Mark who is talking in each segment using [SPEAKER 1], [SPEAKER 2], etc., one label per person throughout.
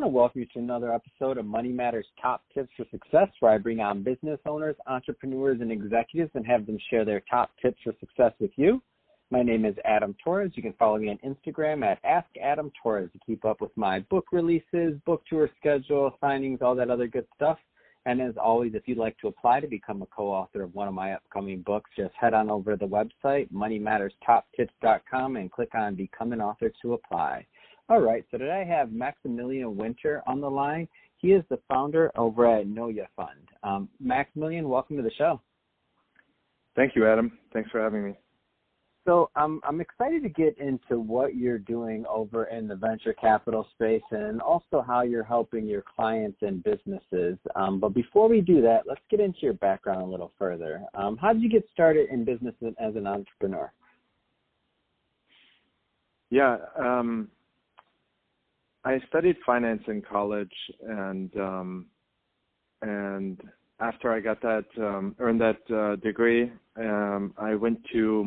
[SPEAKER 1] want to welcome you to another episode of Money Matters Top Tips for Success, where I bring on business owners, entrepreneurs, and executives and have them share their top tips for success with you. My name is Adam Torres. You can follow me on Instagram at AskAdamTorres to keep up with my book releases, book tour schedule, signings, all that other good stuff. And as always, if you'd like to apply to become a co-author of one of my upcoming books, just head on over to the website, moneymatterstoptips.com, and click on Become an Author to apply. All right, so today I have Maximilian Winter on the line. He is the founder over at Know Ya Fund. Maximilian, welcome to the show.
[SPEAKER 2] Thank you, Adam. Thanks for having me.
[SPEAKER 1] So I'm excited to get into what you're doing over in the venture capital space and also how you're helping your clients and businesses. But before we do that, let's get into your background a little further. How did you get started in business as an entrepreneur?
[SPEAKER 2] Yeah, I studied finance in college, and after I got that, earned that degree, I went to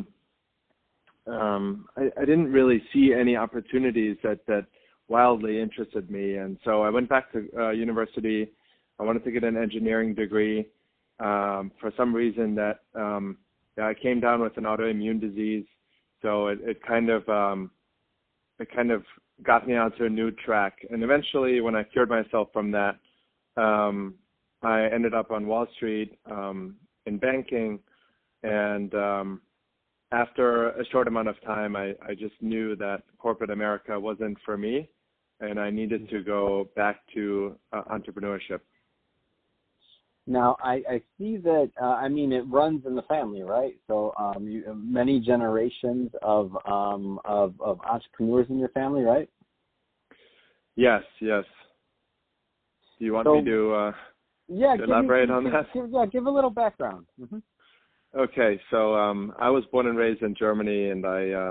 [SPEAKER 2] I didn't really see any opportunities that wildly interested me. And so I went back to university. I wanted to get an engineering degree. For some reason that I came down with an autoimmune disease. So it kind of got me onto a new track. And eventually when I cured myself from that, I ended up on Wall Street in banking. And after a short amount of time, I just knew that corporate America wasn't for me, and I needed to go back to entrepreneurship.
[SPEAKER 1] Now, I see that, it runs in the family, right? So many generations of entrepreneurs in your family, right?
[SPEAKER 2] Yes. Do you want me to elaborate on that?
[SPEAKER 1] Give a little background. Mm-hmm.
[SPEAKER 2] Okay, so I was born and raised in Germany, and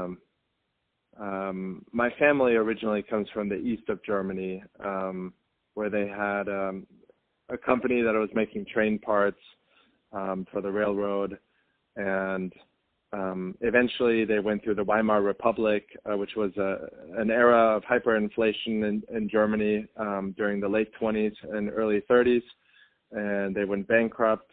[SPEAKER 2] my family originally comes from the east of Germany, where they had a company that was making train parts for the railroad, and eventually they went through the Weimar Republic, which was an era of hyperinflation in Germany during the late 20s and early 30s, and they went bankrupt.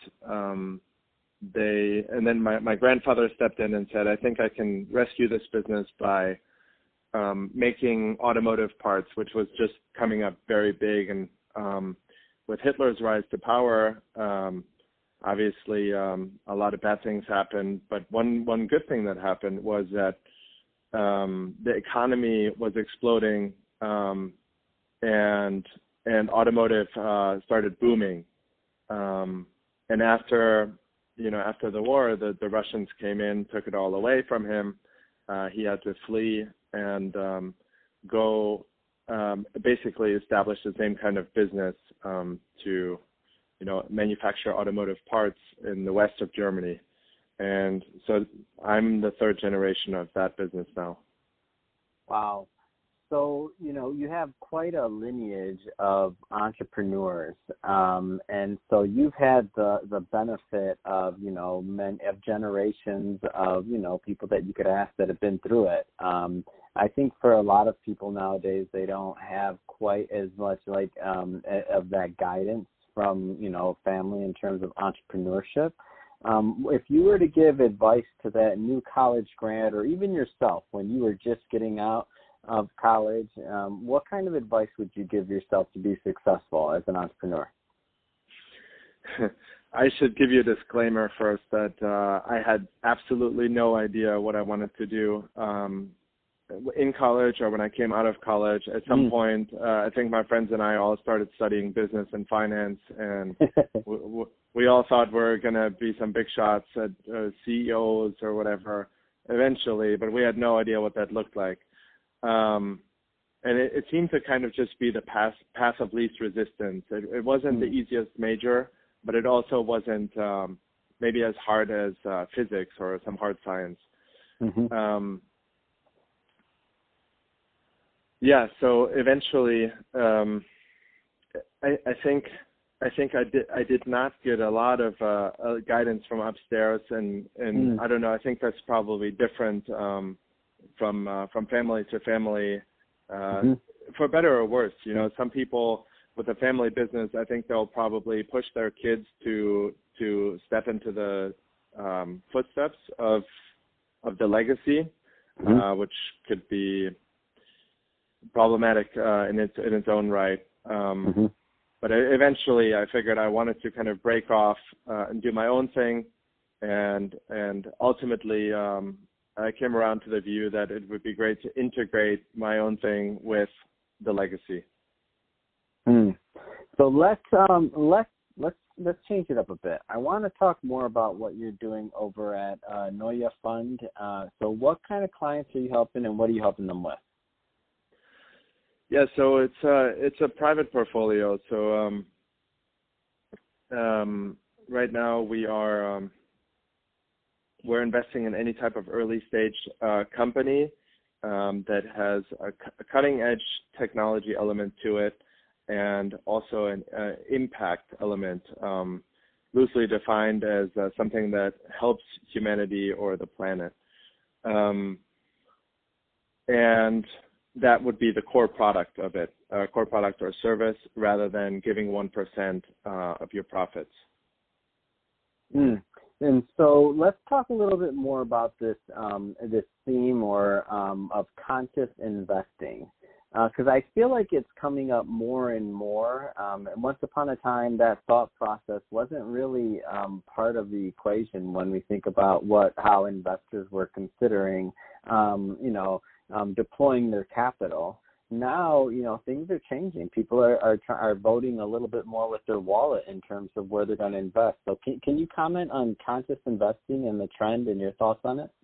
[SPEAKER 2] And then my grandfather stepped in and said, I think I can rescue this business by making automotive parts, which was just coming up very big. And with Hitler's rise to power, obviously a lot of bad things happened. But one good thing that happened was that the economy was exploding, and automotive started booming. And after the war, the Russians came in, took it all away from him. He had to flee and go basically establish the same kind of business to, manufacture automotive parts in the west of Germany. And so I'm the third generation of that business now. Wow.
[SPEAKER 1] So, you have quite a lineage of entrepreneurs, and so you've had the benefit of, of generations of, people that you could ask that have been through it. I think for a lot of people nowadays, they don't have quite as much of that guidance from, family in terms of entrepreneurship. If you were to give advice to that new college grad or even yourself when you were just getting out of college, what kind of advice would you give yourself to be successful as an entrepreneur?
[SPEAKER 2] I should give you a disclaimer first that I had absolutely no idea what I wanted to do in college or when I came out of college. At some point, I think my friends and I all started studying business and finance, and we all thought we were going to be some big shots at CEOs or whatever eventually, but we had no idea what that looked like. And it seemed to kind of just be the path of least resistance. It wasn't the easiest major, but it also wasn't maybe as hard as physics or some hard science. Mm-hmm. So eventually, I think I did not get a lot of guidance from upstairs, and I don't know. I think that's probably different from family to family. for better or worse. Some people with a family business, I think they'll probably push their kids to step into the footsteps of the legacy, which could be problematic in its own right. But eventually, I figured I wanted to kind of break off and do my own thing, and ultimately, I came around to the view that it would be great to integrate my own thing with the legacy.
[SPEAKER 1] So let's change it up a bit. I want to talk more about what you're doing over at Noya Fund. So what kind of clients are you helping, and what are you helping them with?
[SPEAKER 2] Yeah, so it's a private portfolio. So right now we're investing in any type of early stage company that has a cutting edge technology element to it, and also an impact element, loosely defined as something that helps humanity or the planet. And that would be the core product of it, core product or service, rather than giving 1% of your profits.
[SPEAKER 1] And so let's talk a little bit more about this this theme of conscious investing, because I feel like it's coming up more and more. And once upon a time, that thought process wasn't really part of the equation when we think about how investors were considering, deploying their capital. Now, things are changing. People are voting a little bit more with their wallet in terms of where they're going to invest. So can you comment on conscious investing and the trend and your thoughts on it?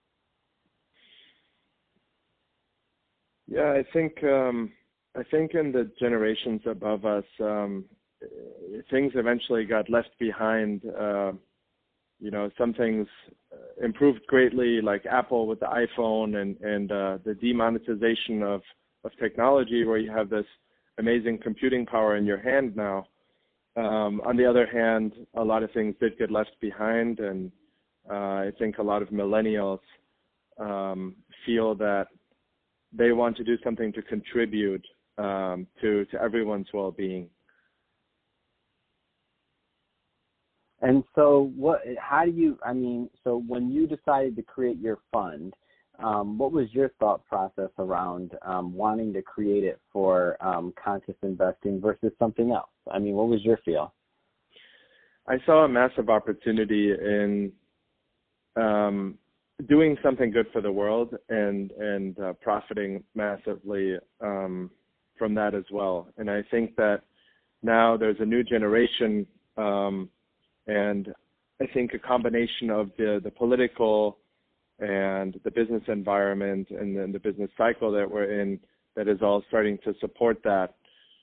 [SPEAKER 2] Yeah, I think in the generations above us, things eventually got left behind. Some things improved greatly, like Apple with the iPhone and the demonetization of technology, where you have this amazing computing power in your hand now. On the other hand, a lot of things did get left behind, and I think a lot of millennials feel that they want to do something to contribute to everyone's well-being.
[SPEAKER 1] And so so when you decided to create your fund, what was your thought process around wanting to create it for conscious investing versus something else? I mean, what was your feel?
[SPEAKER 2] I saw a massive opportunity in doing something good for the world and profiting massively from that as well. And I think that now there's a new generation, and I think a combination of the political and the business environment and then the business cycle that we're in, that is all starting to support that,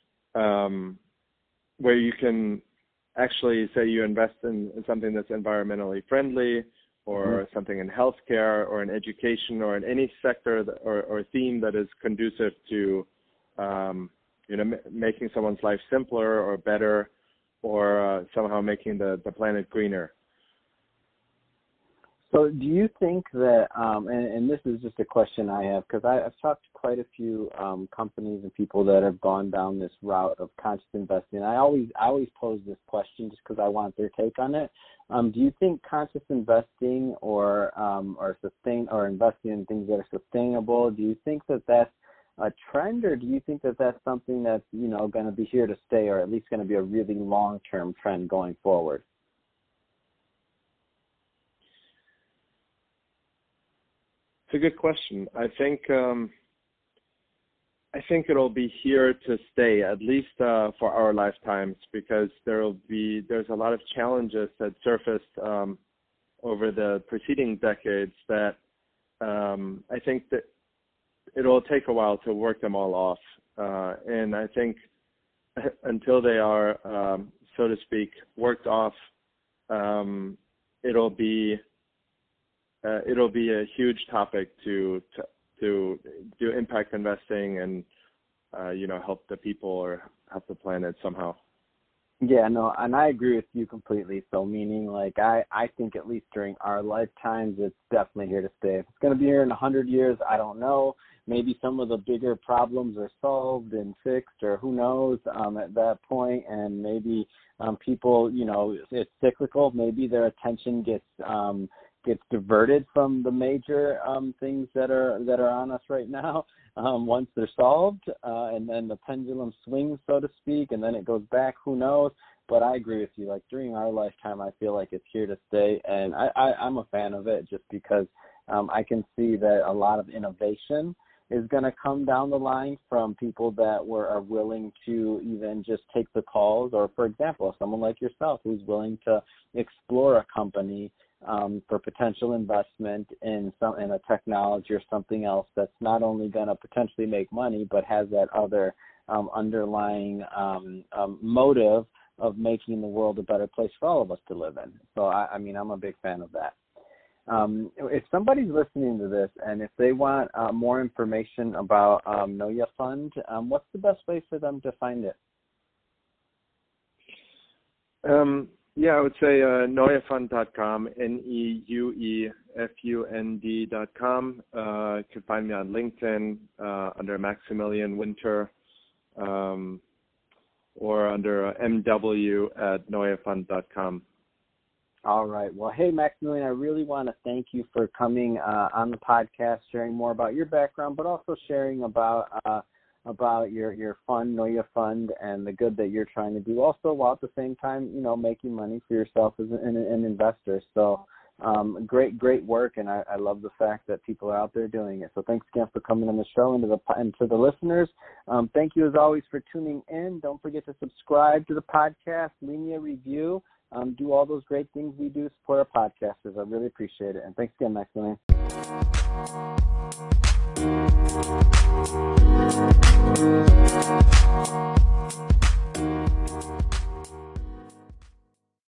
[SPEAKER 2] where you can actually say you invest in something that's environmentally friendly, or something in healthcare or in education or in any sector or theme that is conducive to making someone's life simpler or better, or somehow making the planet greener.
[SPEAKER 1] So do you think that, and this is just a question I have, because I've talked to quite a few companies and people that have gone down this route of conscious investing. I always pose this question just because I want their take on it. Do you think conscious investing or investing in things that are sustainable, do you think that that's a trend, or do you think that that's something that's going to be here to stay, or at least going to be a really long-term trend going forward?
[SPEAKER 2] It's a good question. I think it'll be here to stay, at least for our lifetimes, because there's a lot of challenges that surfaced over the preceding decades that I think that it'll take a while to work them all off. And I think until they are, so to speak, worked off, it'll be a huge topic to do impact investing and help the people or help the planet somehow.
[SPEAKER 1] Yeah, no, and I agree with you completely. So meaning, like, I think at least during our lifetimes, it's definitely here to stay. If it's going to be here in 100 years, I don't know. maybe some of the bigger problems are solved and fixed, or who knows at that point, and maybe people, it's cyclical. Maybe their attention gets diverted from the major things that are on us right now once they're solved, and then the pendulum swings, so to speak, and then it goes back. Who knows? But I agree with you. Like, during our lifetime, I feel like it's here to stay, and I'm a fan of it just because I can see that a lot of innovation is going to come down the line from people that are willing to even just take the calls, or, for example, someone like yourself who's willing to explore a company for potential investment in a technology or something else that's not only going to potentially make money, but has that other underlying motive of making the world a better place for all of us to live in. So, I'm a big fan of that. If somebody's listening to this and if they want more information about Neuya Fund, what's the best way for them to find it?
[SPEAKER 2] Yeah, I would say neuyafund.com, neuyefund.com. You can find me on LinkedIn under Maximilian Winter, or under mw@neuyafund.com.
[SPEAKER 1] All right. Well, hey, Maximilian, I really want to thank you for coming on the podcast, sharing more about your background, but also sharing about your fund, Neuya Fund, and the good that you're trying to do. Also, while at the same time, making money for yourself as an investor. So, great work, and I love the fact that people are out there doing it. So, thanks again for coming on the show, and to the listeners. Thank you as always for tuning in. Don't forget to subscribe to the podcast, leave me a review. Do all those great things we do to support our podcasters. I really appreciate it. And thanks again, Maximilian.